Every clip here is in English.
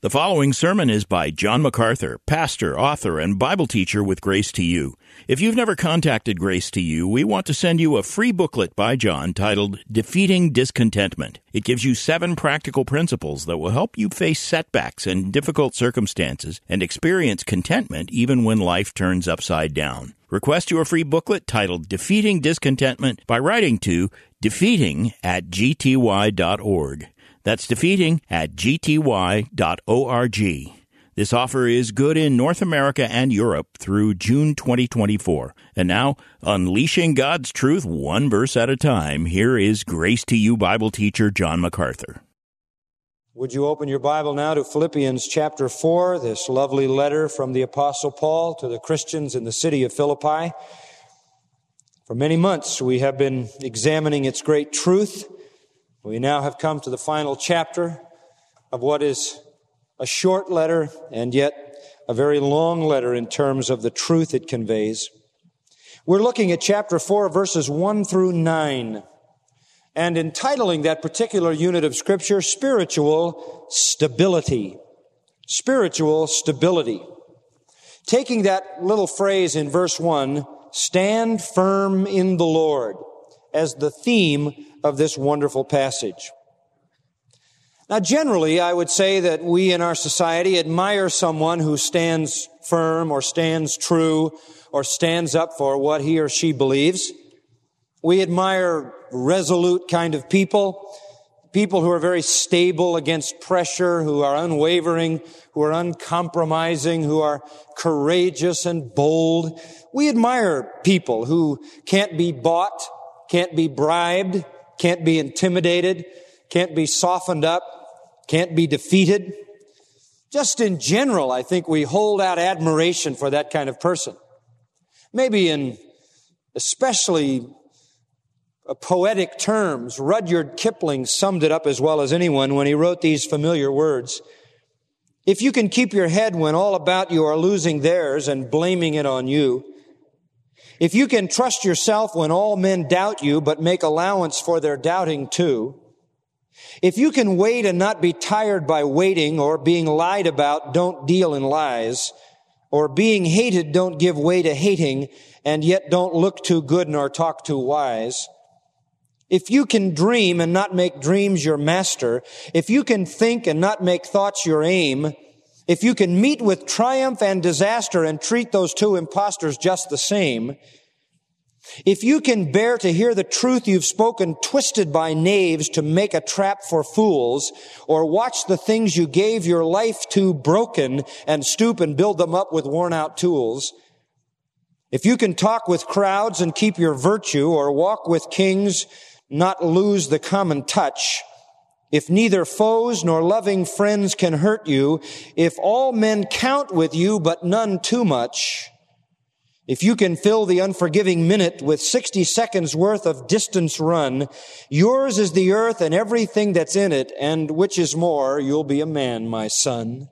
The following sermon is by John MacArthur, pastor, author, and Bible teacher with Grace to You. If you've never contacted Grace to You, we want to send you a free booklet by John titled Defeating Discontentment. It gives you 7 practical principles that will help you face setbacks and difficult circumstances and experience contentment even when life turns upside down. Request your free booklet titled Defeating Discontentment by writing to defeating@gty.org. That's defeating@gty.org. This offer is good in North America and Europe through June 2024. And now, unleashing God's truth one verse at a time, here is Grace to You Bible teacher John MacArthur. Would you open your Bible now to Philippians chapter 4, this lovely letter from the Apostle Paul to the Christians in the city of Philippi. For many months we have been examining its great truth. We now have come to the final chapter of what is a short letter and yet a very long letter in terms of the truth it conveys. We're looking at chapter 4, verses 1 through 9, and entitling that particular unit of Scripture, Spiritual Stability. Spiritual Stability. Taking that little phrase in verse 1, stand firm in the Lord, as the theme of this wonderful passage. Now, generally, I would say that we in our society admire someone who stands firm or stands true or stands up for what he or she believes. We admire resolute kind of people who are very stable against pressure, who are unwavering, who are uncompromising, who are courageous and bold. We admire people who can't be bought, can't be bribed, can't be intimidated, can't be softened up, can't be defeated. Just in general, I think we hold out admiration for that kind of person. Maybe in especially poetic terms, Rudyard Kipling summed it up as well as anyone when he wrote these familiar words. If you can keep your head when all about you are losing theirs and blaming it on you, if you can trust yourself when all men doubt you but make allowance for their doubting too, if you can wait and not be tired by waiting, or being lied about, don't deal in lies, or being hated, don't give way to hating, and yet don't look too good nor talk too wise, if you can dream and not make dreams your master, if you can think and not make thoughts your aim, if you can meet with triumph and disaster and treat those two impostors just the same, if you can bear to hear the truth you've spoken twisted by knaves to make a trap for fools, or watch the things you gave your life to broken and stoop and build them up with worn-out tools, if you can talk with crowds and keep your virtue, or walk with kings, not lose the common touch, if neither foes nor loving friends can hurt you, if all men count with you but none too much, if you can fill the unforgiving minute with 60 seconds worth of distance run, yours is the earth and everything that's in it, and which is more, you'll be a man, my son.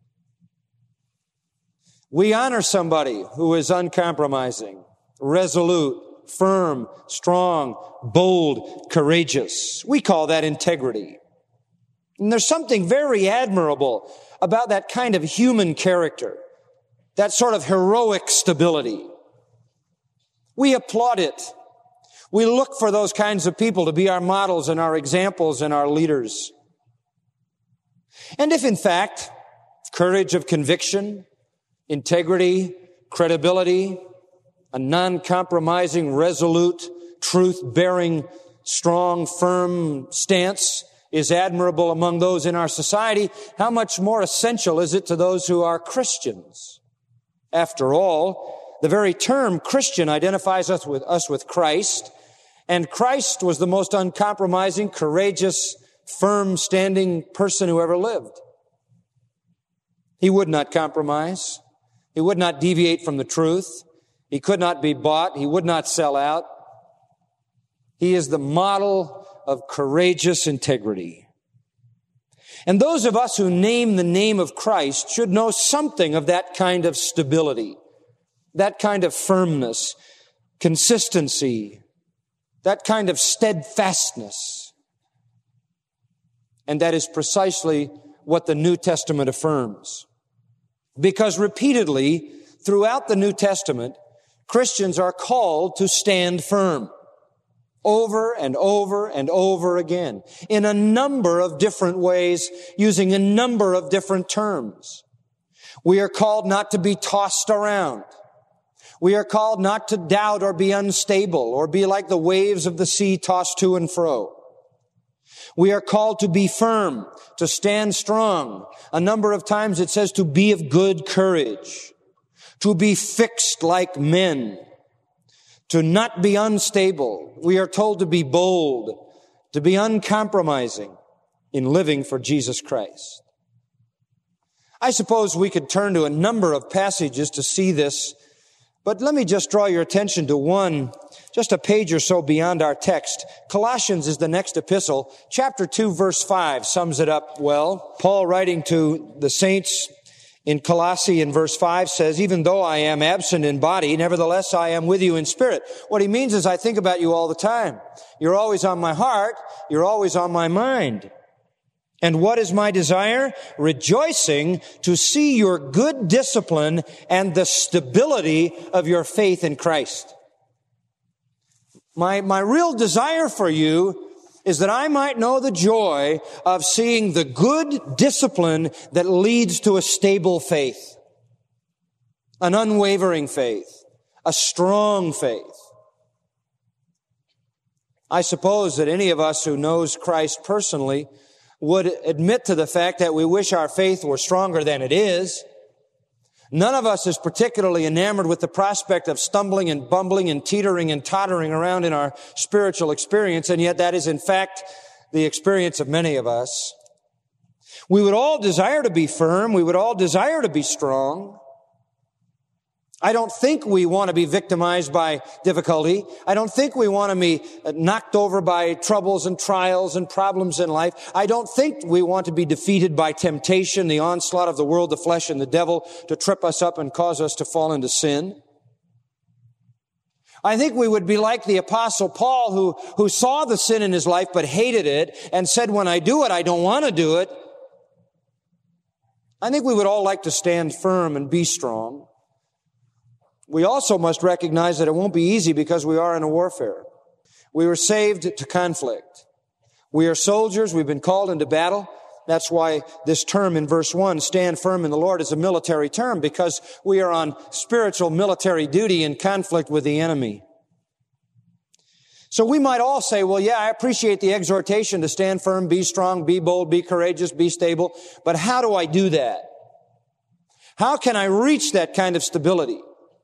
We honor somebody who is uncompromising, resolute, firm, strong, bold, courageous. We call that integrity. And there's something very admirable about that kind of human character, that sort of heroic stability. We applaud it. We look for those kinds of people to be our models and our examples and our leaders. And if in fact, courage of conviction, integrity, credibility, a non-compromising, resolute, truth-bearing, strong, firm stance is admirable among those in our society, how much more essential is it to those who are Christians? After all, the very term Christian identifies us with Christ, and Christ was the most uncompromising, courageous, firm-standing person who ever lived. He would not compromise. He would not deviate from the truth. He could not be bought. He would not sell out. He is the model of courageous integrity. And those of us who name the name of Christ should know something of that kind of stability, that kind of firmness, consistency, that kind of steadfastness. And that is precisely what the New Testament affirms. Because repeatedly, throughout the New Testament, Christians are called to stand firm over and over and over again in a number of different ways, using a number of different terms. We are called not to be tossed around. We are called not to doubt or be unstable or be like the waves of the sea tossed to and fro. We are called to be firm, to stand strong. A number of times it says to be of good courage, to be fixed like men, to not be unstable. We are told to be bold, to be uncompromising in living for Jesus Christ. I suppose we could turn to a number of passages to see this, but let me just draw your attention to one, just a page or so beyond our text. Colossians is the next epistle. Chapter 2, verse 5 sums it up well. Paul, writing to the saints in Colossae in verse 5, says, even though I am absent in body, nevertheless I am with you in spirit. What he means is I think about you all the time. You're always on my heart. You're always on my mind. And what is my desire? Rejoicing to see your good discipline and the stability of your faith in Christ. My real desire for you is that I might know the joy of seeing the good discipline that leads to a stable faith, an unwavering faith, a strong faith. I suppose that any of us who knows Christ personally would admit to the fact that we wish our faith were stronger than it is. None of us is particularly enamored with the prospect of stumbling and bumbling and teetering and tottering around in our spiritual experience, and yet that is in fact the experience of many of us. We would all desire to be firm. We would all desire to be strong. I don't think we want to be victimized by difficulty. I don't think we want to be knocked over by troubles and trials and problems in life. I don't think we want to be defeated by temptation, the onslaught of the world, the flesh, and the devil to trip us up and cause us to fall into sin. I think we would be like the Apostle Paul who saw the sin in his life but hated it and said, when I do it, I don't want to do it. I think we would all like to stand firm and be strong. We also must recognize that it won't be easy because we are in a warfare. We were saved to conflict. We are soldiers. We've been called into battle. That's why this term in verse 1, stand firm in the Lord, is a military term, because we are on spiritual military duty in conflict with the enemy. So we might all say, well, yeah, I appreciate the exhortation to stand firm, be strong, be bold, be courageous, be stable. But how do I do that? How can I reach that kind of stability?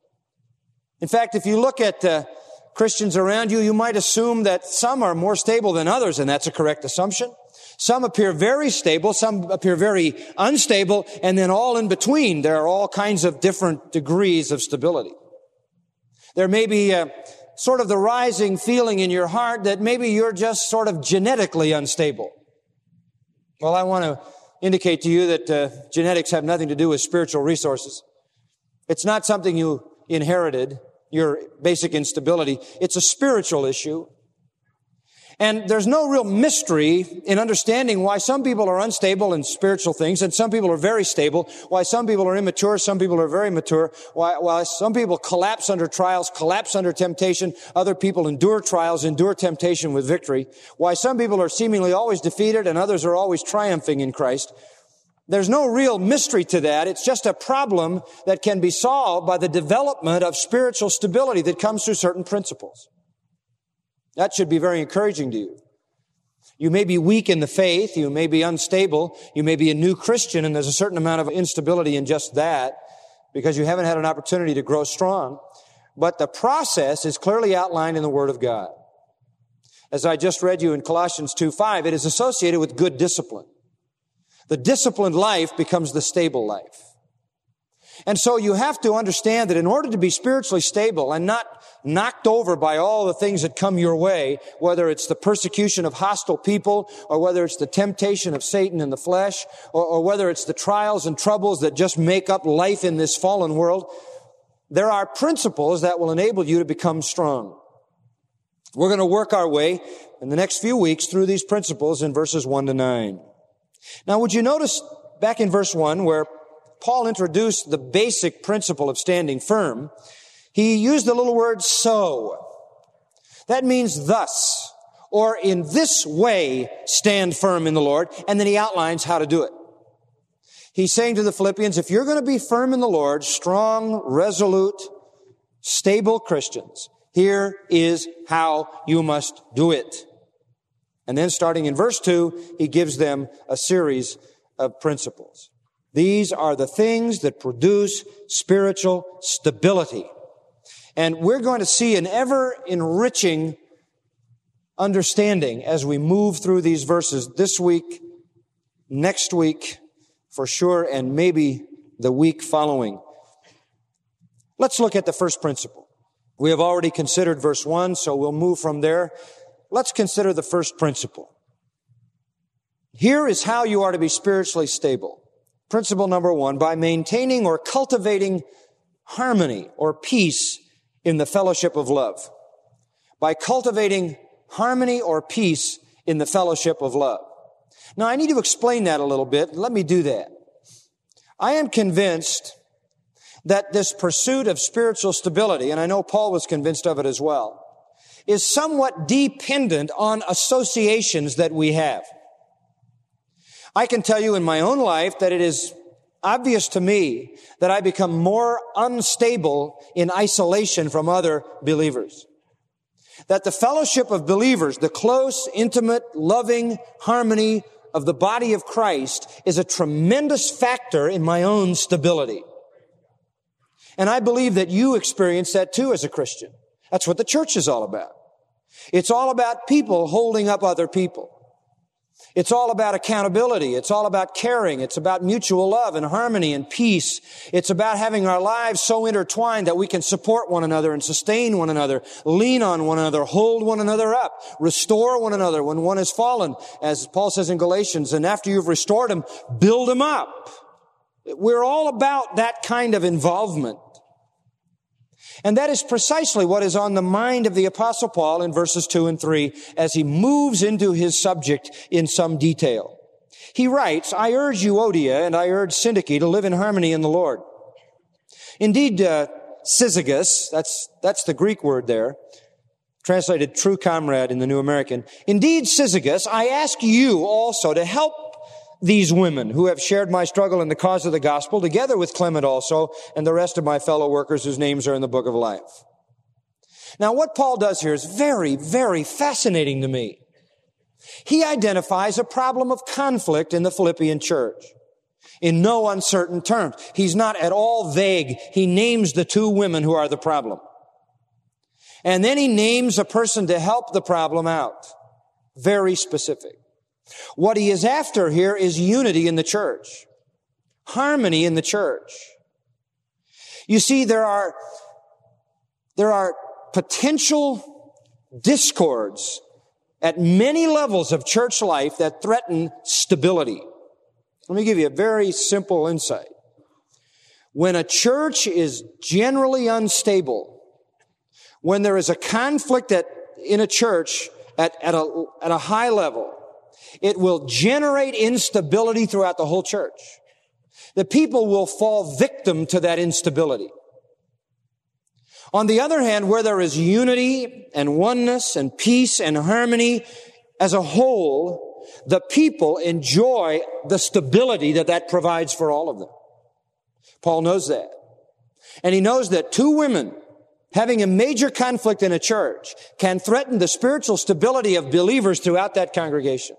In fact, if you look at Christians around you, you might assume that some are more stable than others, and that's a correct assumption. Some appear very stable, some appear very unstable, and then all in between, there are all kinds of different degrees of stability. There may be sort of the rising feeling in your heart that maybe you're just sort of genetically unstable. Well, I want to indicate to you that genetics have nothing to do with spiritual resources. It's not something you inherited, your basic instability. It's a spiritual issue. And there's no real mystery in understanding why some people are unstable in spiritual things and some people are very stable, why some people are immature, some people are very mature, why some people collapse under trials, collapse under temptation, other people endure trials, endure temptation with victory, why some people are seemingly always defeated and others are always triumphing in Christ. There's no real mystery to that. It's just a problem that can be solved by the development of spiritual stability that comes through certain principles. That should be very encouraging to you. You may be weak in the faith, you may be unstable, you may be a new Christian, and there's a certain amount of instability in just that because you haven't had an opportunity to grow strong. But the process is clearly outlined in the Word of God. As I just read you in Colossians 2:5, it is associated with good discipline. The disciplined life becomes the stable life. And so you have to understand that in order to be spiritually stable and not knocked over by all the things that come your way, whether it's the persecution of hostile people, or whether it's the temptation of Satan in the flesh, or whether it's the trials and troubles that just make up life in this fallen world, there are principles that will enable you to become strong. We're going to work our way in the next few weeks through these principles in verses 1 to 9. Now, would you notice back in verse 1 where Paul introduced the basic principle of standing firm, he used the little word so. That means thus, or in this way, stand firm in the Lord, and then he outlines how to do it. He's saying to the Philippians, if you're going to be firm in the Lord, strong, resolute, stable Christians, here is how you must do it. And then starting in verse 2, he gives them a series of principles. These are the things that produce spiritual stability. And we're going to see an ever-enriching understanding as we move through these verses this week, next week, for sure, and maybe the week following. Let's look at the first principle. We have already considered verse 1, so we'll move from there. Let's consider the first principle. Here is how you are to be spiritually stable. Principle number 1, by maintaining or cultivating harmony or peace in the fellowship of love. By cultivating harmony or peace in the fellowship of love. Now, I need to explain that a little bit. Let me do that. I am convinced that this pursuit of spiritual stability, and I know Paul was convinced of it as well, is somewhat dependent on associations that we have. I can tell you in my own life that it is obvious to me that I become more unstable in isolation from other believers. That the fellowship of believers, the close, intimate, loving harmony of the body of Christ is a tremendous factor in my own stability. And I believe that you experience that too as a Christian. That's what the church is all about. It's all about people holding up other people. It's all about accountability. It's all about caring. It's about mutual love and harmony and peace. It's about having our lives so intertwined that we can support one another and sustain one another, lean on one another, hold one another up, restore one another when one has fallen, as Paul says in Galatians, and after you've restored them, build them up. We're all about that kind of involvement. And that is precisely what is on the mind of the Apostle Paul in verses 2 and 3 as he moves into his subject in some detail. He writes, I urge Euodia and I urge Syntyche to live in harmony in the Lord. Indeed, syzygus, that's the Greek word there, translated true comrade in the New American. Indeed, syzygus, I ask you also to help these women who have shared my struggle in the cause of the gospel, together with Clement also, and the rest of my fellow workers whose names are in the book of life. Now, what Paul does here is very, very fascinating to me. He identifies a problem of conflict in the Philippian church in no uncertain terms. He's not at all vague. He names the two women who are the problem. And then he names a person to help the problem out. Very specific. What he is after here is unity in the church. Harmony in the church. You see, there are potential discords at many levels of church life that threaten stability. Let me give you a very simple insight. When a church is generally unstable, when there is a conflict in a church at a high level, it will generate instability throughout the whole church. The people will fall victim to that instability. On the other hand, where there is unity and oneness and peace and harmony as a whole, the people enjoy the stability that provides for all of them. Paul knows that. And he knows that two women having a major conflict in a church can threaten the spiritual stability of believers throughout that congregation.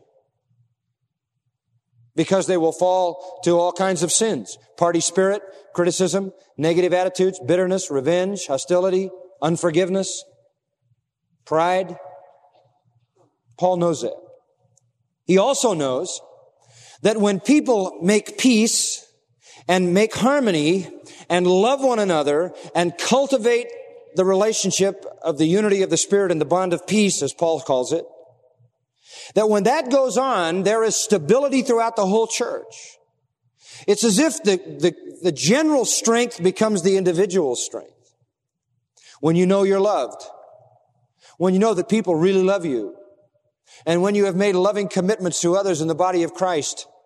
Because they will fall to all kinds of sins. Party spirit, criticism, negative attitudes, bitterness, revenge, hostility, unforgiveness, pride. Paul knows that. He also knows that when people make peace and make harmony and love one another and cultivate the relationship of the unity of the Spirit and the bond of peace, as Paul calls it, that when that goes on, there is stability throughout the whole church. It's as if the general strength becomes the individual strength. When you know you're loved, when you know that people really love you, and when you have made loving commitments to others in the body of Christ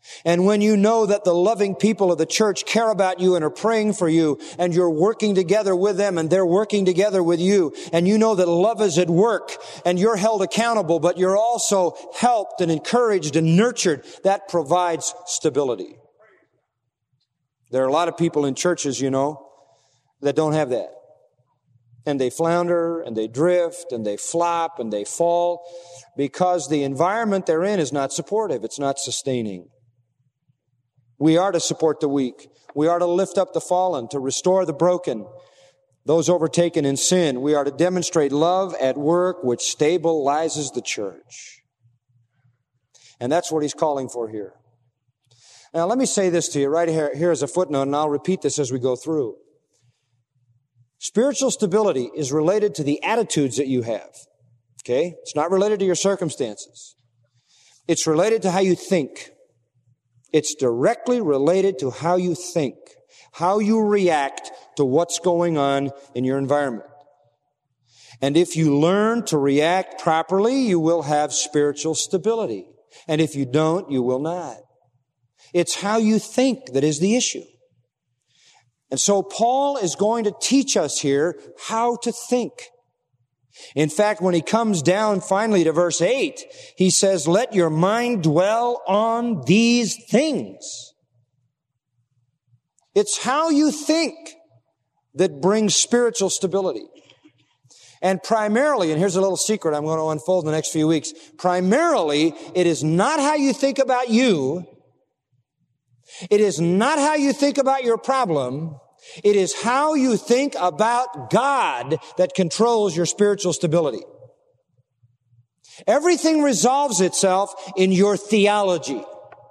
And when you know that the loving people of the church care about you and are praying for you, and you're working together with them and they're working together with you, and you know that love is at work and you're held accountable, but you're also helped and encouraged and nurtured, that provides stability. There are a lot of people in churches, that don't have that. And they flounder and they drift and they flop and they fall because the environment they're in is not supportive. It's not sustaining. We are to support the weak. We are to lift up the fallen, to restore the broken, those overtaken in sin. We are to demonstrate love at work, which stabilizes the church. And that's what he's calling for here. Now, let me say this to you right here as a footnote, and I'll repeat this as we go through. Spiritual stability is related to the attitudes that you have. Okay? It's not related to your circumstances. It's related to how you think. It's directly related to how you think, how you react to what's going on in your environment. And if you learn to react properly, you will have spiritual stability. And if you don't, you will not. It's how you think that is the issue. And so Paul is going to teach us here how to think. In fact, when he comes down finally to verse 8, he says, let your mind dwell on these things. It's how you think that brings spiritual stability. And primarily, and here's a little secret I'm going to unfold in the next few weeks, primarily, it is not how you think about you. It is not how you think about your problem. It is how you think about God that controls your spiritual stability. Everything resolves itself in your theology.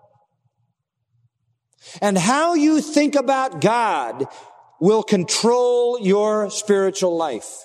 And how you think about God will control your spiritual life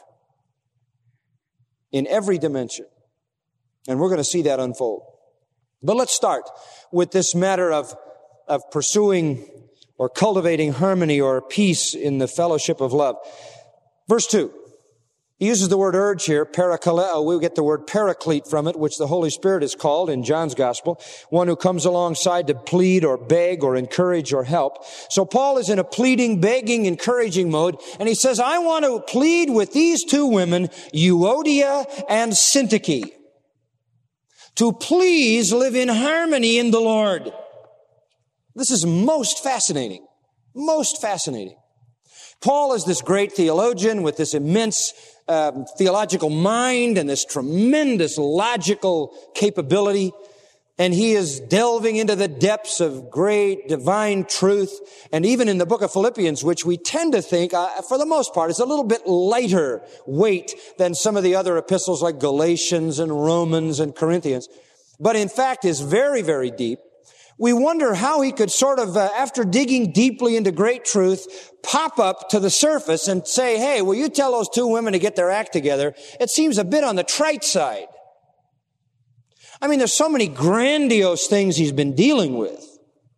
in every dimension. And we're going to see that unfold. But let's start with this matter of pursuing or cultivating harmony or peace in the fellowship of love. Verse 2. He uses the word urge here, parakaleo. We get the word paraclete from it, which the Holy Spirit is called in John's Gospel. One who comes alongside to plead or beg or encourage or help. So Paul is in a pleading, begging, encouraging mode. And he says, I want to plead with these two women, Euodia and Syntyche, to please live in harmony in the Lord. This is most fascinating. Most fascinating. Paul is this great theologian with this immense theological mind and this tremendous logical capability. And he is delving into the depths of great divine truth. And even in the book of Philippians, which we tend to think, for the most part, is a little bit lighter weight than some of the other epistles like Galatians and Romans and Corinthians. But in fact is very, very deep. We wonder how he could sort of, after digging deeply into great truth, pop up to the surface and say, hey, will you tell those two women to get their act together? It seems a bit on the trite side. I mean, there's so many grandiose things he's been dealing with.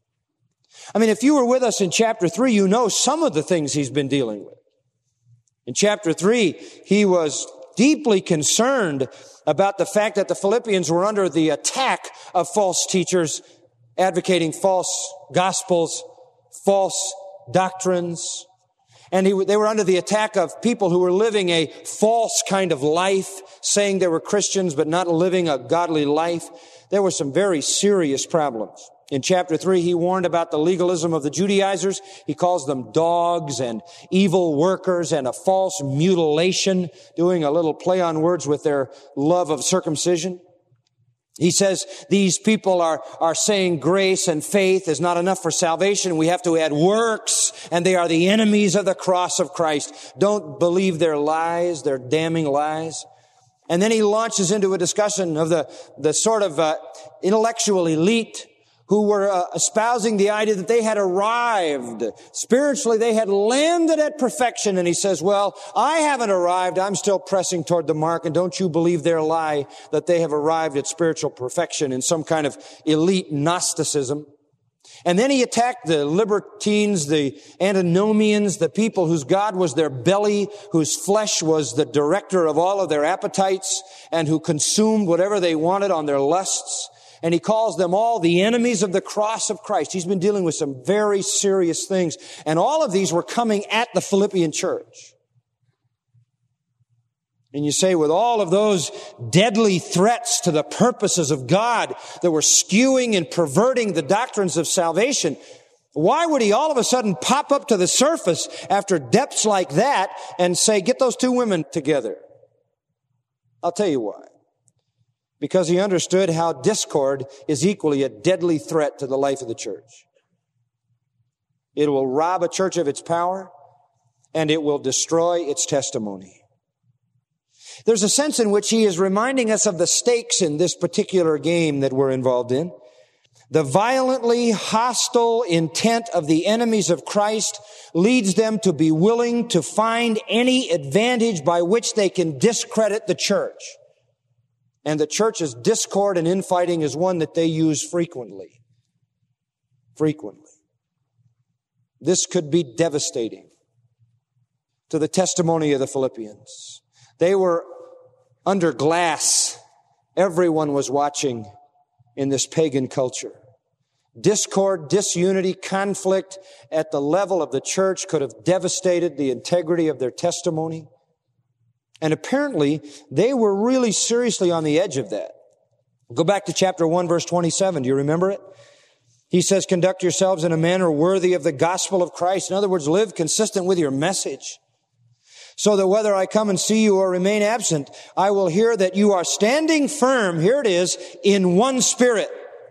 I mean, if you were with us in chapter 3, you know some of the things he's been dealing with. In chapter 3, he was deeply concerned about the fact that the Philippians were under the attack of false teachers advocating false gospels, false doctrines. And they were under the attack of people who were living a false kind of life, saying they were Christians but not living a godly life. There were some very serious problems. In chapter 3, he warned about the legalism of the Judaizers. He calls them dogs and evil workers and a false mutilation, doing a little play on words with their love of circumcision. He says these people are saying grace and faith is not enough for salvation. We have to add works, and they are the enemies of the cross of Christ. Don't believe their lies, their damning lies. And then he launches into a discussion of the sort of intellectual elite who were espousing the idea that they had arrived. Spiritually, they had landed at perfection. And he says, well, I haven't arrived. I'm still pressing toward the mark. And don't you believe their lie that they have arrived at spiritual perfection in some kind of elite Gnosticism. And then he attacked the libertines, the antinomians, the people whose God was their belly, whose flesh was the director of all of their appetites, and who consumed whatever they wanted on their lusts. And he calls them all the enemies of the cross of Christ. He's been dealing with some very serious things. And all of these were coming at the Philippian church. And you say, with all of those deadly threats to the purposes of God that were skewing and perverting the doctrines of salvation, why would he all of a sudden pop up to the surface after depths like that and say, get those two women together? I'll tell you why. Because he understood how discord is equally a deadly threat to the life of the church. It will rob a church of its power, and it will destroy its testimony. There's a sense in which he is reminding us of the stakes in this particular game that we're involved in. The violently hostile intent of the enemies of Christ leads them to be willing to find any advantage by which they can discredit the church. And the church's discord and infighting is one that they use frequently. Frequently. This could be devastating to the testimony of the Philippians. They were under glass. Everyone was watching in this pagan culture. Discord, disunity, conflict at the level of the church could have devastated the integrity of their testimony. And apparently, they were really seriously on the edge of that. Go back to chapter 1, verse 27. Do you remember it? He says, conduct yourselves in a manner worthy of the gospel of Christ. In other words, live consistent with your message, so that whether I come and see you or remain absent, I will hear that you are standing firm, here it is, in one spirit,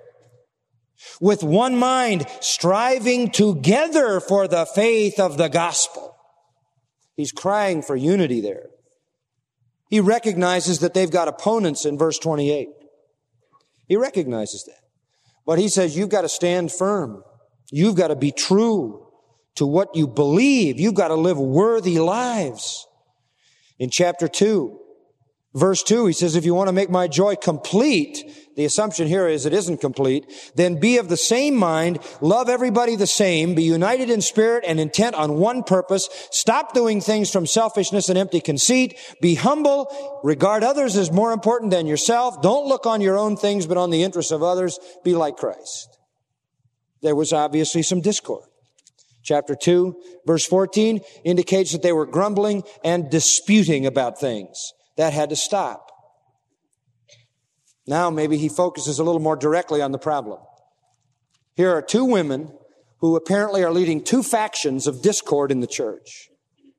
with one mind, striving together for the faith of the gospel. He's crying for unity there. He recognizes that they've got opponents in verse 28. He recognizes that. But he says, you've got to stand firm. You've got to be true to what you believe. You've got to live worthy lives. In chapter 2, verse 2, he says, if you want to make my joy complete, the assumption here is it isn't complete, then be of the same mind, love everybody the same, be united in spirit and intent on one purpose, stop doing things from selfishness and empty conceit, be humble, regard others as more important than yourself, don't look on your own things but on the interests of others, be like Christ. There was obviously some discord. Chapter 2, verse 14 indicates that they were grumbling and disputing about things. That had to stop. Now maybe he focuses a little more directly on the problem. Here are two women who apparently are leading two factions of discord in the church.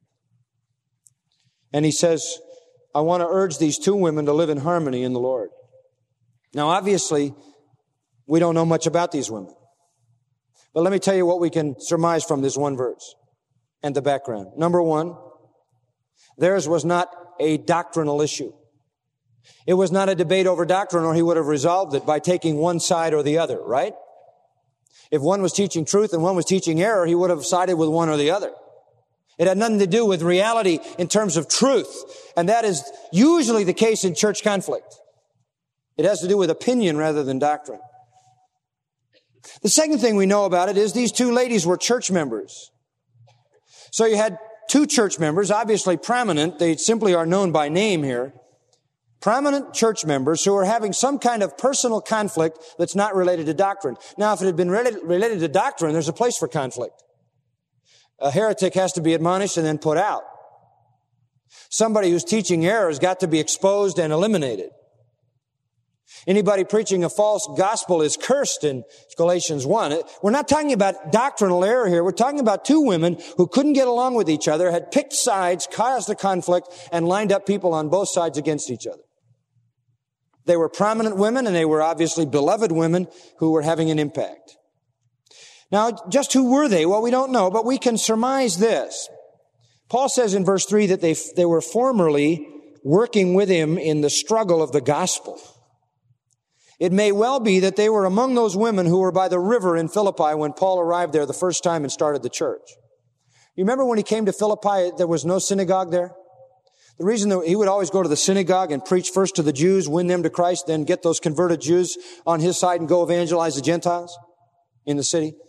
And he says, I want to urge these two women to live in harmony in the Lord. Now obviously, we don't know much about these women. But let me tell you what we can surmise from this one verse and the background. Number one, theirs was not a doctrinal issue. It was not a debate over doctrine, or he would have resolved it by taking one side or the other, right? If one was teaching truth and one was teaching error, he would have sided with one or the other. It had nothing to do with reality in terms of truth. And that is usually the case in church conflict. It has to do with opinion rather than doctrine. The second thing we know about it is these two ladies were church members. So you had two church members, obviously prominent. They simply are known by name here. Prominent church members who are having some kind of personal conflict that's not related to doctrine. Now, if it had been related to doctrine, there's a place for conflict. A heretic has to be admonished and then put out. Somebody who's teaching error has got to be exposed and eliminated. Anybody preaching a false gospel is cursed in Galatians 1. We're not talking about doctrinal error here. We're talking about two women who couldn't get along with each other, had picked sides, caused a conflict, and lined up people on both sides against each other. They were prominent women, and they were obviously beloved women who were having an impact. Now, just who were they? Well, we don't know, but we can surmise this. Paul says in verse 3 that they were formerly working with him in the struggle of the gospel. It may well be that they were among those women who were by the river in Philippi when Paul arrived there the first time and started the church. You remember when he came to Philippi, there was no synagogue there? The reason that he would always go to the synagogue and preach first to the Jews, win them to Christ, then get those converted Jews on his side and go evangelize the Gentiles in the city.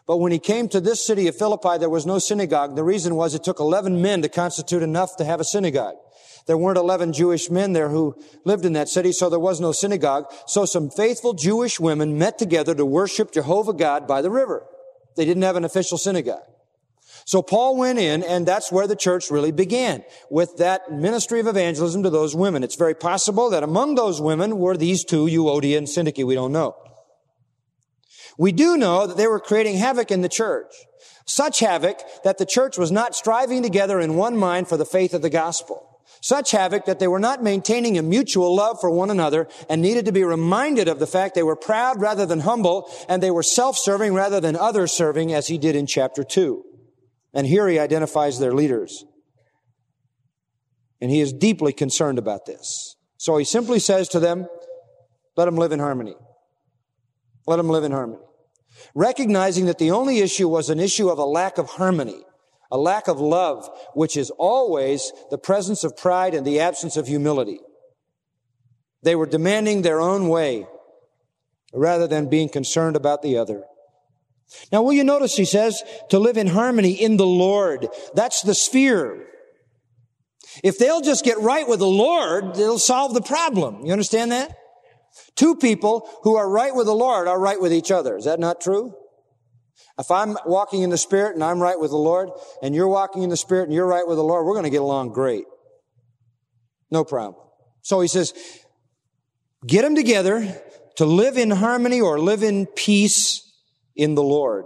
But when he came to this city of Philippi, there was no synagogue. The reason was it took 11 men to constitute enough to have a synagogue. There weren't 11 Jewish men there who lived in that city, so there was no synagogue. So some faithful Jewish women met together to worship Jehovah God by the river. They didn't have an official synagogue. So Paul went in, and that's where the church really began, with that ministry of evangelism to those women. It's very possible that among those women were these two, Euodia and Syntyche. We don't know. We do know that they were creating havoc in the church. Such havoc that the church was not striving together in one mind for the faith of the gospel. Such havoc that they were not maintaining a mutual love for one another and needed to be reminded of the fact they were proud rather than humble, and they were self-serving rather than others-serving, as he did in chapter 2. And here he identifies their leaders. And he is deeply concerned about this. So he simply says to them, let them live in harmony. Let them live in harmony. Recognizing that the only issue was an issue of a lack of harmony, a lack of love, which is always the presence of pride and the absence of humility. They were demanding their own way rather than being concerned about the other. Now, will you notice he says to live in harmony in the Lord. That's the sphere. If they'll just get right with the Lord, it'll solve the problem. You understand that? Two people who are right with the Lord are right with each other. Is that not true? If I'm walking in the Spirit and I'm right with the Lord, and you're walking in the Spirit and you're right with the Lord, we're going to get along great. No problem. So he says, get them together to live in harmony or live in peace in the Lord.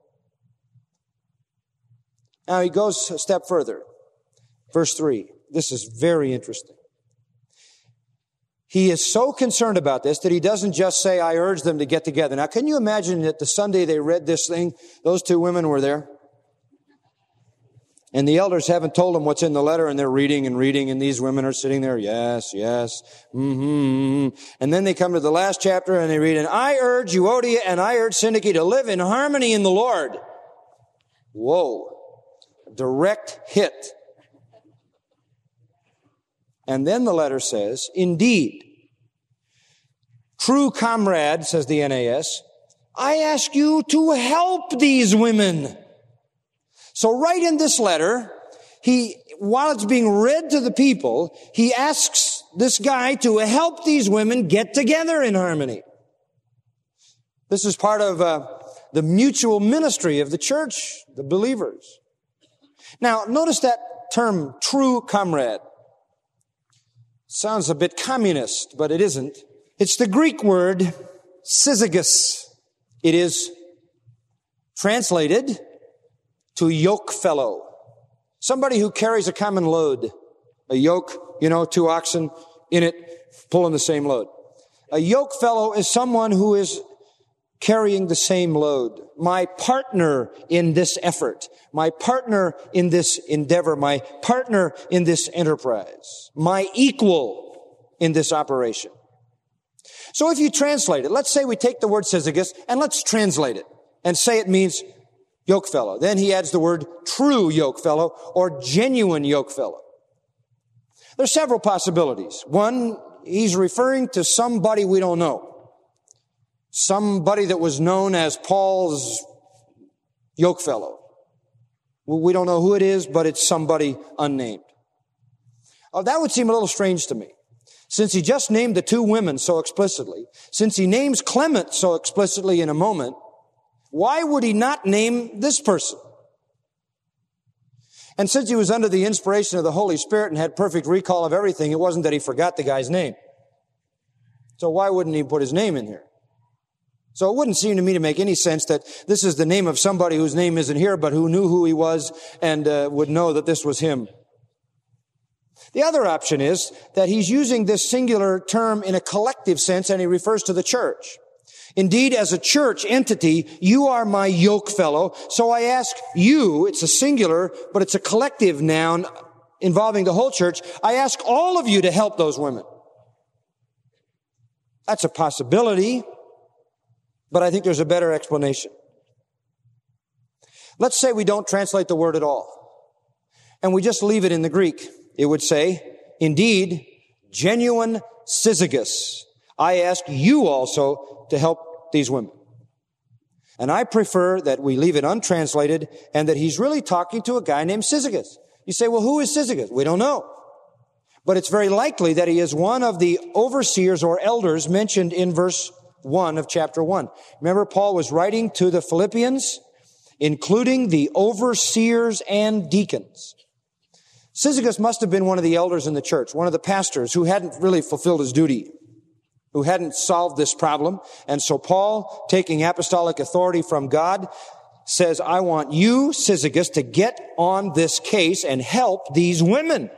Now he goes a step further. Verse 3. This is very interesting. He is so concerned about this that he doesn't just say, I urge them to get together. Now, can you imagine that the Sunday they read this thing, those two women were there? And the elders haven't told them what's in the letter, and they're reading, and these women are sitting there, yes, and then they come to the last chapter, and they read, and I urge Euodia and I urge Syntyche to live in harmony in the Lord. Whoa. Direct hit. And then the letter says, indeed, true comrade, says the NAS, I ask you to help these women. So right in this letter, while it's being read to the people, he asks this guy to help these women get together in harmony. This is part of the mutual ministry of the church, the believers. Now, notice that term, true comrade. Sounds a bit communist, but it isn't. It's the Greek word syzygus. It is translated to yoke fellow. Somebody who carries a common load. A yoke, two oxen in it, pulling the same load. A yoke fellow is someone who is carrying the same load. My partner in this effort. My partner in this endeavor. My partner in this enterprise. My equal in this operation. So if you translate it, let's say we take the word syzygus and let's translate it and say it means yoke fellow. Then he adds the word true yoke fellow or genuine yoke fellow. There's several possibilities. One, he's referring to somebody we don't know. Somebody that was known as Paul's yoke fellow. We don't know who it is, but it's somebody unnamed. Oh, that would seem a little strange to me. Since he just named the two women so explicitly, since he names Clement so explicitly in a moment, why would he not name this person? And since he was under the inspiration of the Holy Spirit and had perfect recall of everything, it wasn't that he forgot the guy's name. So why wouldn't he put his name in here? So it wouldn't seem to me to make any sense that this is the name of somebody whose name isn't here, but who knew who he was and would know that this was him. The other option is that he's using this singular term in a collective sense, and he refers to the church. Indeed, as a church entity, you are my yoke fellow. So I ask you, it's a singular, but it's a collective noun involving the whole church. I ask all of you to help those women. That's a possibility, but I think there's a better explanation. Let's say we don't translate the word at all, and we just leave it in the Greek. It would say, indeed, genuine syzygus. I ask you also to help these women. And I prefer that we leave it untranslated and that he's really talking to a guy named Syzygus. You say, well, who is Syzygus? We don't know. But it's very likely that he is one of the overseers or elders mentioned in verse 1 of chapter 1. Remember, Paul was writing to the Philippians, including the overseers and deacons. Syzygus must have been one of the elders in the church, one of the pastors who hadn't really fulfilled his duty, who hadn't solved this problem. And so Paul, taking apostolic authority from God, says, I want you, Syzygus, to get on this case and help these women.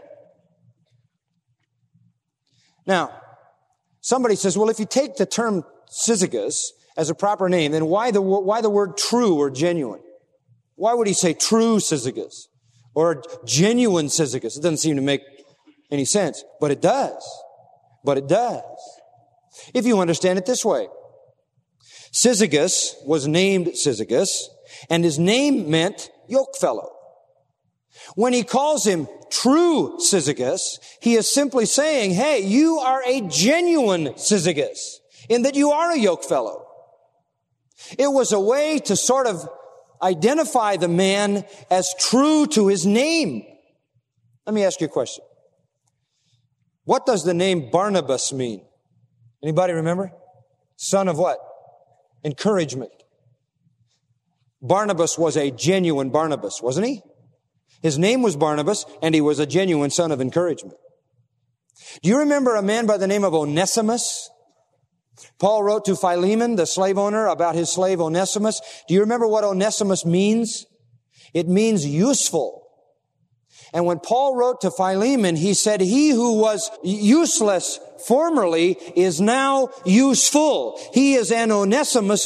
Now, somebody says, well, if you take the term Syzygus as a proper name, then why the word true or genuine? Why would he say true Syzygus or genuine Syzygus? It doesn't seem to make any sense, but it does. But it does. If you understand it this way, Syzygus was named Syzygus, and his name meant yokefellow. When he calls him true Syzygus, he is simply saying, hey, you are a genuine Syzygus, in that you are a yokefellow. It was a way to sort of identify the man as true to his name. Let me ask you a question. What does the name Barnabas mean? Anybody remember? Son of what? Encouragement. Barnabas was a genuine Barnabas, wasn't he? His name was Barnabas, and he was a genuine son of encouragement. Do you remember a man by the name of Onesimus? Paul wrote to Philemon, the slave owner, about his slave Onesimus. Do you remember what Onesimus means? It means useful. And when Paul wrote to Philemon, he said, he who was useless formerly is now useful. He is an Onesimus.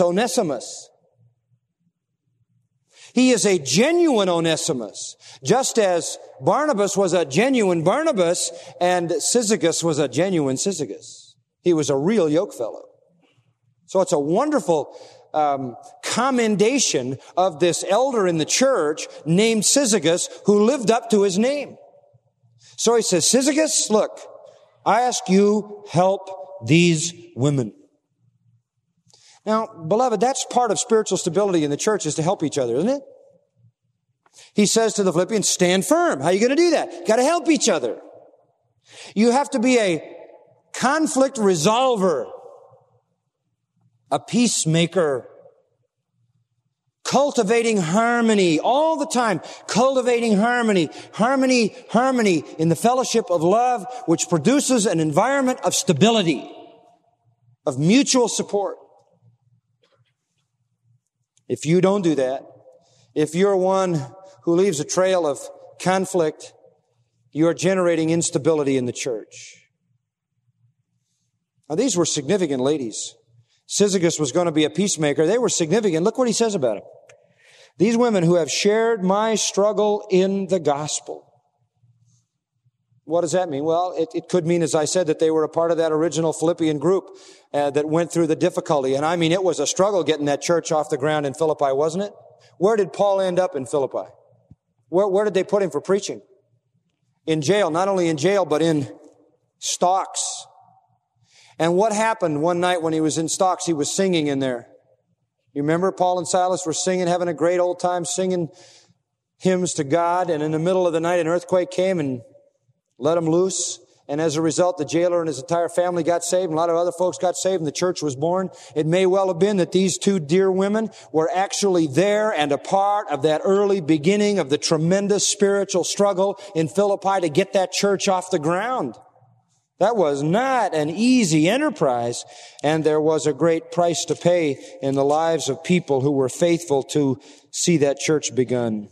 He is a genuine Onesimus, just as Barnabas was a genuine Barnabas and Syzygus was a genuine Syzygus. He was a real yokefellow. So it's a wonderful commendation of this elder in the church named Syzygus who lived up to his name. So he says, Syzygus, look, I ask you, help these women. Now, beloved, that's part of spiritual stability in the church, is to help each other, isn't it? He says to the Philippians, stand firm. How are you going to do that? You've got to help each other. You have to be a conflict resolver, a peacemaker, cultivating harmony all the time, cultivating harmony in the fellowship of love, which produces an environment of stability, of mutual support. If you don't do that, if you're one who leaves a trail of conflict, you are generating instability in the church. Now, these were significant ladies. Syzygus was going to be a peacemaker. They were significant. Look what he says about them. These women who have shared my struggle in the gospel. What does that mean? Well, it could mean, as I said, that they were a part of that original Philippian group that went through the difficulty. And I mean, it was a struggle getting that church off the ground in Philippi, wasn't it? Where did Paul end up in Philippi? Where did they put him for preaching? In jail. Not only in jail, but in stocks. And what happened one night when he was in stocks? He was singing in there. You remember Paul and Silas were singing, having a great old time singing hymns to God. And in the middle of the night, an earthquake came and let them loose. And as a result, the jailer and his entire family got saved. And a lot of other folks got saved, and the church was born. It may well have been that these two dear women were actually there and a part of that early beginning of the tremendous spiritual struggle in Philippi to get that church off the ground. That was not an easy enterprise, and there was a great price to pay in the lives of people who were faithful to see that church begun.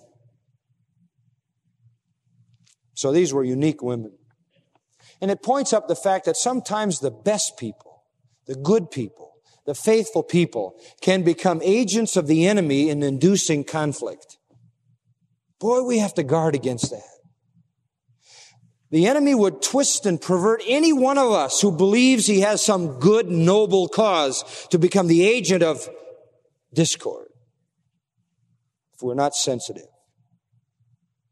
So these were unique women. And it points up the fact that sometimes the best people, the good people, the faithful people can become agents of the enemy in inducing conflict. Boy, we have to guard against that. The enemy would twist and pervert any one of us who believes he has some good, noble cause to become the agent of discord if we're not sensitive.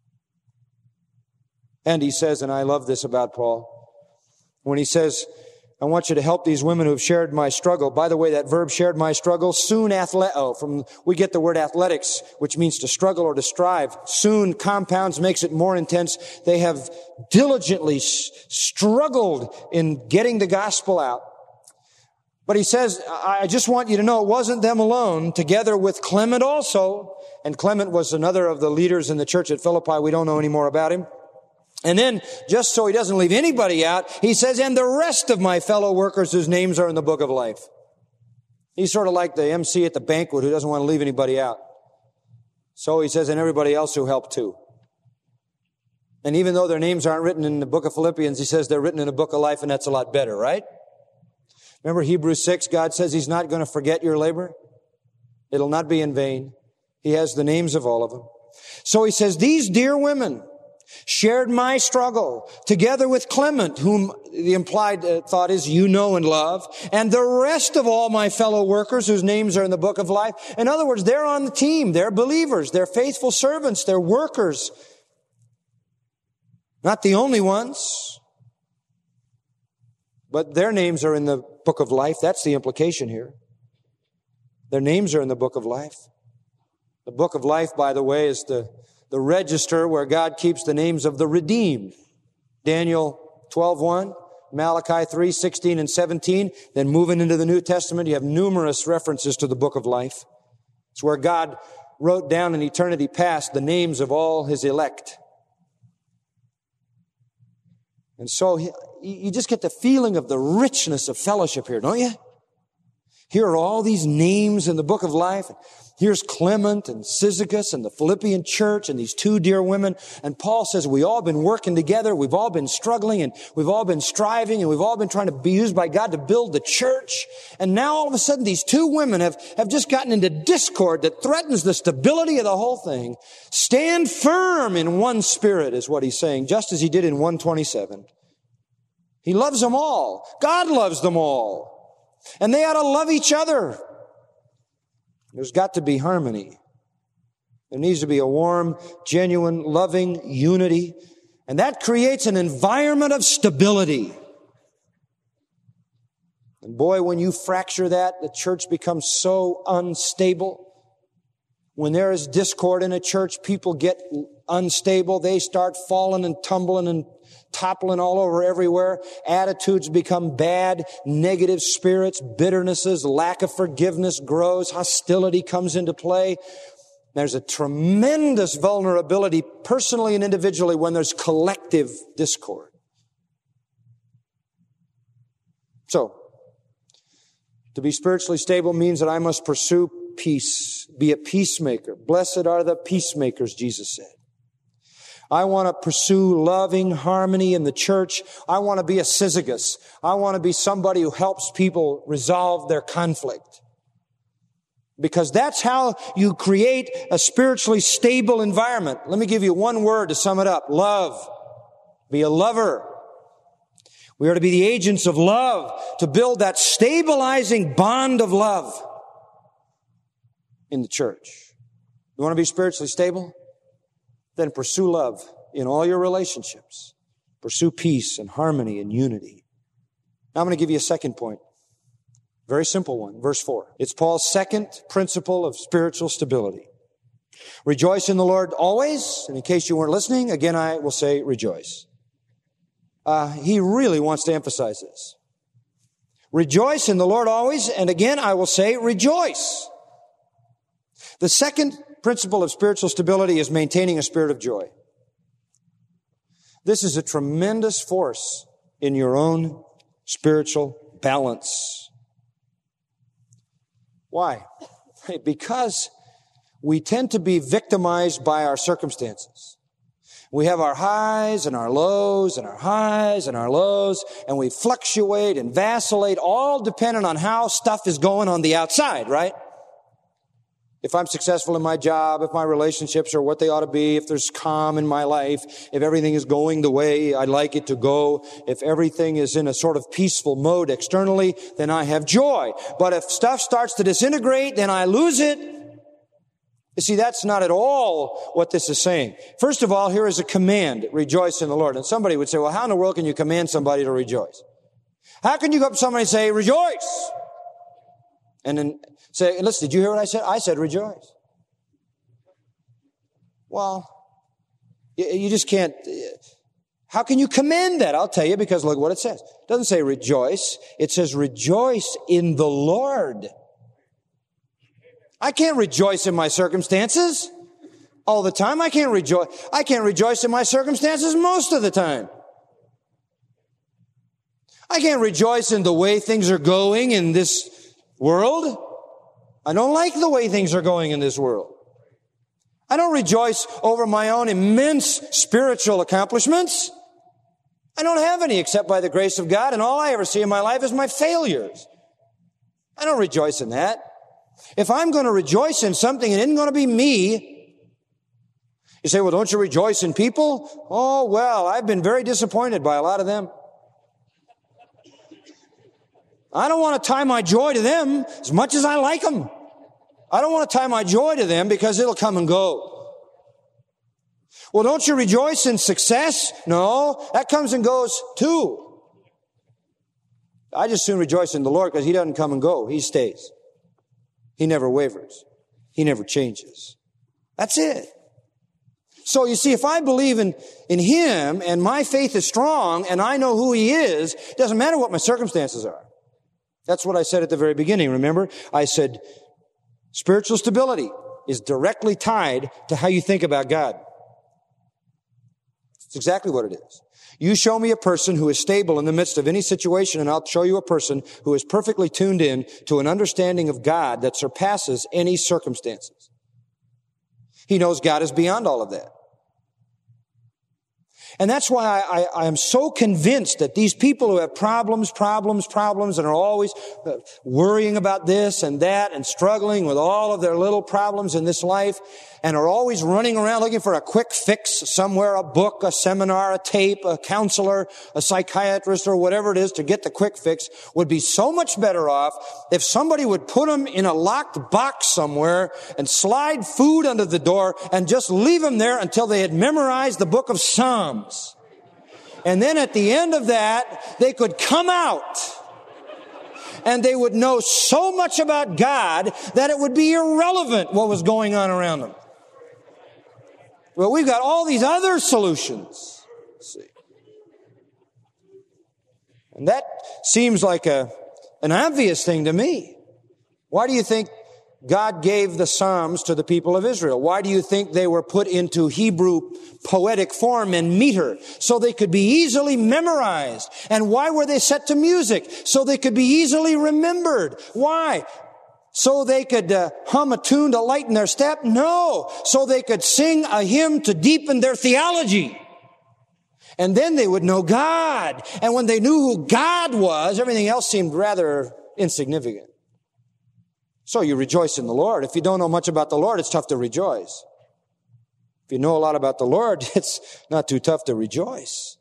And he says, and I love this about Paul, when he says, I want you to help these women who have shared my struggle. By the way, that verb shared my struggle, soon we get the word athletics, which means to struggle or to strive. Soon compounds makes it more intense. They have diligently struggled in getting the gospel out. But he says, I just want you to know it wasn't them alone, together with Clement also. And Clement was another of the leaders in the church at Philippi. We don't know any more about him. And then, just so he doesn't leave anybody out, he says, and the rest of my fellow workers whose names are in the book of life. He's sort of like the MC at the banquet who doesn't want to leave anybody out. So he says, and everybody else who helped too. And even though their names aren't written in the book of Philippians, he says they're written in the book of life, and that's a lot better, right? Remember Hebrews 6, God says He's not going to forget your labor. It'll not be in vain. He has the names of all of them. So he says, these dear women shared my struggle, together with Clement, whom the implied thought is you know and love, and the rest of all my fellow workers whose names are in the book of life. In other words, they're on the team. They're believers. They're faithful servants. They're workers. Not the only ones, but their names are in the book of life. That's the implication here. Their names are in the book of life. The book of life, by the way, is the register where God keeps the names of the redeemed. Daniel 12:1, Malachi 3:16 and 17. Then moving into the New Testament, you have numerous references to the book of life. It's where God wrote down in eternity past the names of all His elect. And so you just get the feeling of the richness of fellowship here, don't you? Here are all these names in the book of life. Here's Clement and Syzygus and the Philippian church and these two dear women. And Paul says we've all been working together. We've all been struggling and we've all been striving and we've all been trying to be used by God to build the church. And now all of a sudden these two women have just gotten into discord that threatens the stability of the whole thing. Stand firm in one spirit is what he's saying, just as he did in 127. He loves them all. God loves them all. And they ought to love each other. There's got to be harmony. There needs to be a warm, genuine, loving unity. And that creates an environment of stability. And boy, when you fracture that, the church becomes so unstable. When there is discord in a church, people get unstable. They start falling and tumbling and toppling all over everywhere. Attitudes become bad, negative spirits, bitternesses, lack of forgiveness grows, hostility comes into play. There's a tremendous vulnerability personally and individually when there's collective discord. So, to be spiritually stable means that I must pursue peace, be a peacemaker. Blessed are the peacemakers, Jesus said. I want to pursue loving harmony in the church. I want to be a Syzygus. I want to be somebody who helps people resolve their conflict. Because that's how you create a spiritually stable environment. Let me give you one word to sum it up. Love. Be a lover. We are to be the agents of love to build that stabilizing bond of love in the church. You want to be spiritually stable? Then pursue love in all your relationships. Pursue peace and harmony and unity. Now I'm going to give you a second point. Very simple one. Verse 4. It's Paul's second principle of spiritual stability. Rejoice in the Lord always. And in case you weren't listening, again I will say rejoice. He really wants to emphasize this. Rejoice in the Lord always. And again I will say rejoice. The second principle of spiritual stability is maintaining a spirit of joy. This is a tremendous force in your own spiritual balance. Why? Because we tend to be victimized by our circumstances. We have our highs and our lows and our highs and our lows, and we fluctuate and vacillate, all dependent on how stuff is going on the outside, right? If I'm successful in my job, if my relationships are what they ought to be, if there's calm in my life, if everything is going the way I'd like it to go, if everything is in a sort of peaceful mode externally, then I have joy. But if stuff starts to disintegrate, then I lose it. You see, that's not at all what this is saying. First of all, here is a command, rejoice in the Lord. And somebody would say, well, how in the world can you command somebody to rejoice? How can you go up to somebody and say, rejoice? And then say, listen, did you hear what I said? I said rejoice. Well, you just can't. How can you commend that? I'll tell you, because look what it says. It doesn't say rejoice. It says rejoice in the Lord. I can't rejoice in my circumstances all the time. I can't rejoice in my circumstances most of the time. I can't rejoice in the way things are going in this world. I don't like the way things are going in this world. I don't rejoice over my own immense spiritual accomplishments. I don't have any except by the grace of God, and all I ever see in my life is my failures. I don't rejoice in that. If I'm going to rejoice in something, it isn't going to be me. You say, well, don't you rejoice in people? Oh, well, I've been very disappointed by a lot of them. I don't want to tie my joy to them as much as I like them. I don't want to tie my joy to them because it'll come and go. Well, don't you rejoice in success? No, that comes and goes too. I just soon rejoice in the Lord because He doesn't come and go. He stays. He never wavers. He never changes. That's it. So you see, if I believe in Him and my faith is strong and I know who He is, it doesn't matter what my circumstances are. That's what I said at the very beginning, remember? I said, spiritual stability is directly tied to how you think about God. It's exactly what it is. You show me a person who is stable in the midst of any situation, and I'll show you a person who is perfectly tuned in to an understanding of God that surpasses any circumstances. He knows God is beyond all of that. And that's why I am so convinced that these people who have problems, and are always worrying about this and that and struggling with all of their little problems in this life and are always running around looking for a quick fix somewhere, a book, a seminar, a tape, a counselor, a psychiatrist, or whatever it is to get the quick fix, would be so much better off if somebody would put them in a locked box somewhere and slide food under the door and just leave them there until they had memorized the book of Psalms. And then at the end of that, they could come out and they would know so much about God that it would be irrelevant what was going on around them. Well, we've got all these other solutions. See. And that seems like an obvious thing to me. Why do you think God gave the Psalms to the people of Israel? Why do you think they were put into Hebrew poetic form and meter? So they could be easily memorized. And why were they set to music? So they could be easily remembered. Why? So they could hum a tune to lighten their step? No. So they could sing a hymn to deepen their theology. And then they would know God. And when they knew who God was, everything else seemed rather insignificant. So you rejoice in the Lord. If you don't know much about the Lord, it's tough to rejoice. If you know a lot about the Lord, it's not too tough to rejoice.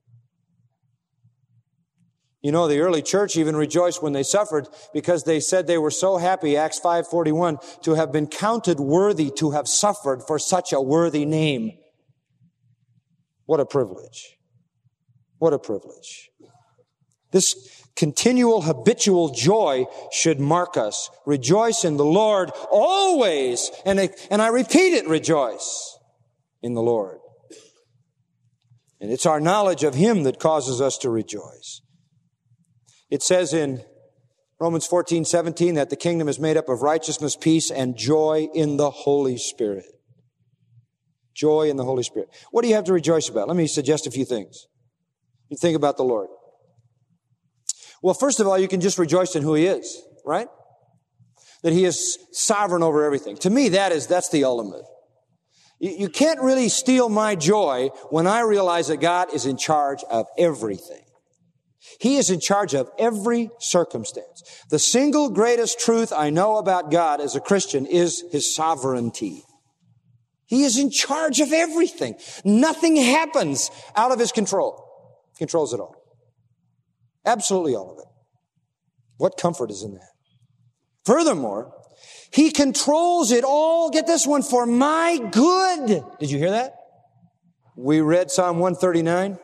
You know, the early church even rejoiced when they suffered because they said they were so happy, Acts 5:41, to have been counted worthy to have suffered for such a worthy name. What a privilege. What a privilege. This continual habitual joy should mark us. Rejoice in the Lord always. And I repeat it, rejoice in the Lord. And it's our knowledge of Him that causes us to rejoice. It says in Romans 14:17 that the kingdom is made up of righteousness, peace, and joy in the Holy Spirit. Joy in the Holy Spirit. What do you have to rejoice about? Let me suggest a few things. You think about the Lord. Well, first of all, you can just rejoice in who He is, right? That He is sovereign over everything. To me, that's the ultimate. You can't really steal my joy when I realize that God is in charge of everything. He is in charge of every circumstance. The single greatest truth I know about God as a Christian is His sovereignty. He is in charge of everything. Nothing happens out of His control. He controls it all. Absolutely all of it. What comfort is in that? Furthermore, He controls it all, get this one, for my good. Did you hear that? We read Psalm 139.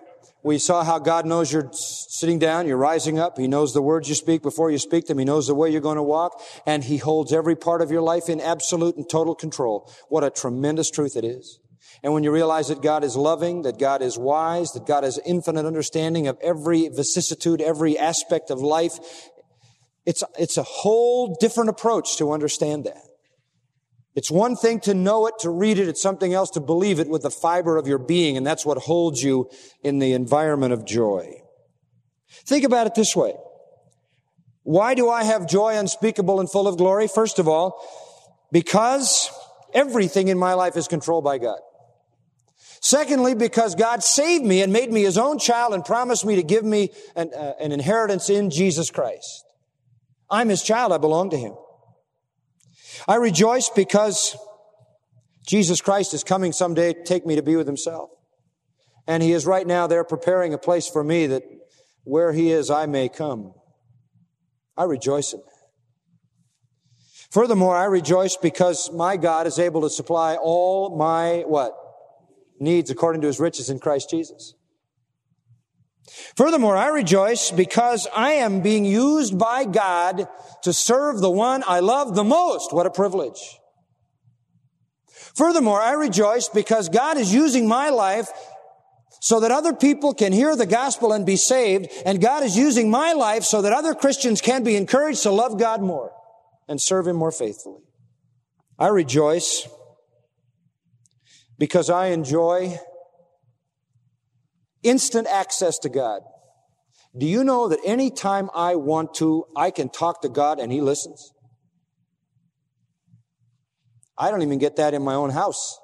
We saw how God knows you're sitting down, you're rising up. He knows the words you speak before you speak them. He knows the way you're going to walk. And He holds every part of your life in absolute and total control. What a tremendous truth it is. And when you realize that God is loving, that God is wise, that God has infinite understanding of every vicissitude, every aspect of life, it's a whole different approach to understand that. It's one thing to know it, to read it. It's something else to believe it with the fiber of your being. And that's what holds you in the environment of joy. Think about it this way. Why do I have joy unspeakable and full of glory? First of all, because everything in my life is controlled by God. Secondly, because God saved me and made me His own child and promised me to give me an inheritance in Jesus Christ. I'm His child. I belong to Him. I rejoice because Jesus Christ is coming someday to take me to be with Himself. And He is right now there preparing a place for me that where He is, I may come. I rejoice in that. Furthermore, I rejoice because my God is able to supply all my, what? Needs according to His riches in Christ Jesus. Furthermore, I rejoice because I am being used by God to serve the one I love the most. What a privilege. Furthermore, I rejoice because God is using my life so that other people can hear the gospel and be saved, and God is using my life so that other Christians can be encouraged to love God more and serve Him more faithfully. I rejoice because I enjoy instant access to God. Do you know that any time I want to, I can talk to God and He listens? I don't even get that in my own house.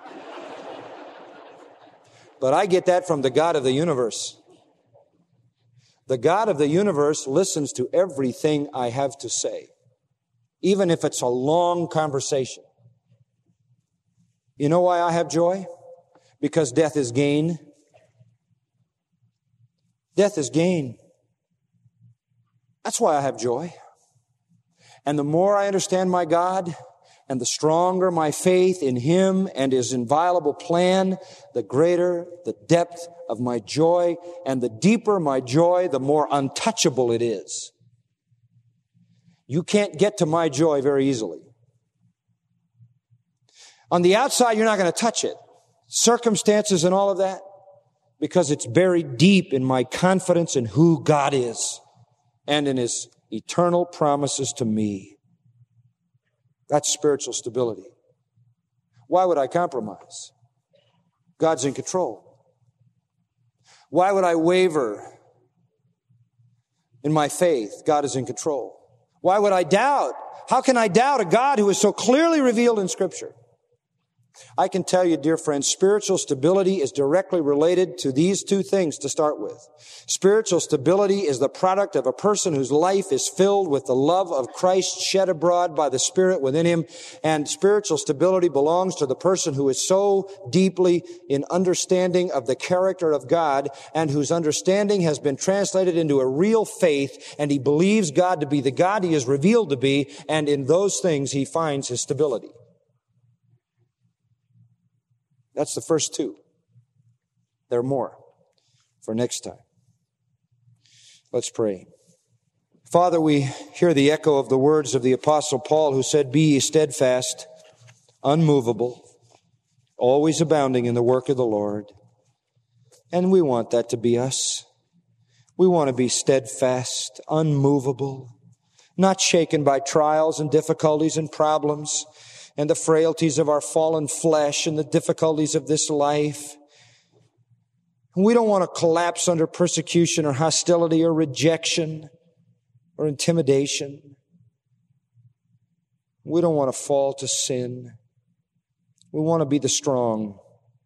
But I get that from the God of the universe. The God of the universe listens to everything I have to say, even if it's a long conversation. You know why I have joy? Because death is gain. Death is gain. That's why I have joy. And the more I understand my God, and the stronger my faith in Him and His inviolable plan, the greater the depth of my joy, and the deeper my joy, the more untouchable it is. You can't get to my joy very easily. On the outside, you're not going to touch it. Circumstances and all of that. Because it's buried deep in my confidence in who God is and in His eternal promises to me. That's spiritual stability. Why would I compromise? God's in control. Why would I waver in my faith? God is in control. Why would I doubt? How can I doubt a God who is so clearly revealed in Scripture? I can tell you, dear friends, spiritual stability is directly related to these two things to start with. Spiritual stability is the product of a person whose life is filled with the love of Christ shed abroad by the Spirit within him. And spiritual stability belongs to the person who is so deeply in understanding of the character of God and whose understanding has been translated into a real faith, and he believes God to be the God He is revealed to be, and in those things he finds his stability. That's the first two. There are more for next time. Let's pray. Father, we hear the echo of the words of the Apostle Paul, who said, "Be ye steadfast, unmovable, always abounding in the work of the Lord." And we want that to be us. We want to be steadfast, unmovable, not shaken by trials and difficulties and problems, and the frailties of our fallen flesh and the difficulties of this life. We don't want to collapse under persecution or hostility or rejection or intimidation. We don't want to fall to sin. We want to be the strong.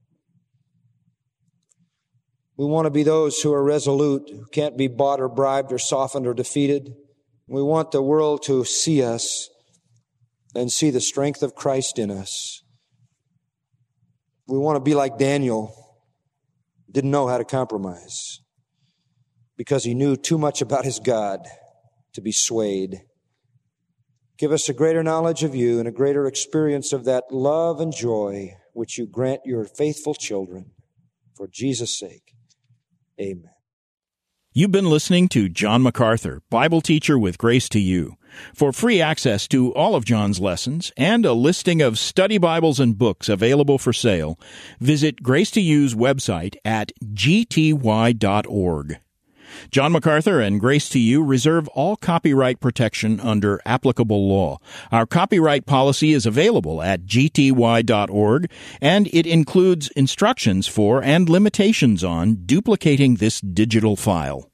We want to be those who are resolute, who can't be bought or bribed or softened or defeated. We want the world to see us and see the strength of Christ in us. We want to be like Daniel, didn't know how to compromise because he knew too much about his God to be swayed. Give us a greater knowledge of You and a greater experience of that love and joy which You grant Your faithful children. For Jesus' sake, Amen. You've been listening to John MacArthur, Bible teacher with Grace to You. For free access to all of John's lessons and a listing of study Bibles and books available for sale, visit Grace to You's website at gty.org. John MacArthur and Grace to You reserve all copyright protection under applicable law. Our copyright policy is available at gty.org, and it includes instructions for and limitations on duplicating this digital file.